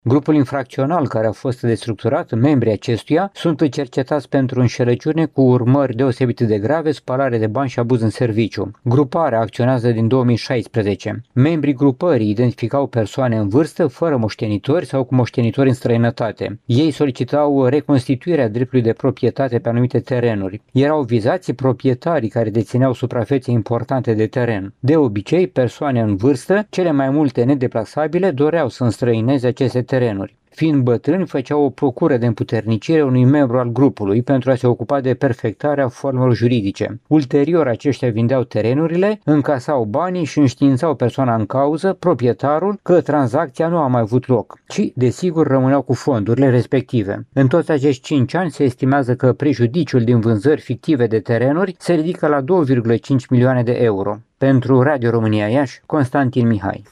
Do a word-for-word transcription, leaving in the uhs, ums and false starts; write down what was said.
Grupul infracțional care a fost destructurat, membrii acestuia, sunt cercetați pentru înșelăciune cu urmări deosebite de grave, spălare de bani și abuz în serviciu. Gruparea acționează din două mii șaisprezece. Membrii grupării identificau persoane în vârstă, fără moștenitori sau cu moștenitori în străinătate. Ei solicitau reconstituirea dreptului de proprietate pe anumite terenuri. Erau vizați proprietarii care dețineau suprafețe importante de teren. De obicei, persoane în vârstă, cele mai multe nedeplasabile, doreau să înstrăineze aceste terenuri. Fiind bătrâni, făceau o procură de împuternicire unui membru al grupului pentru a se ocupa de perfectarea formelor juridice. Ulterior, aceștia vindeau terenurile, încasau banii și înștiințau persoana în cauză, proprietarul, că tranzacția nu a mai avut loc, ci, desigur, rămâneau cu fondurile respective. În toți acești cinci ani se estimează că prejudiciul din vânzări fictive de terenuri se ridică la două virgulă cinci milioane de euro. Pentru Radio România Iași, Constantin Mihai.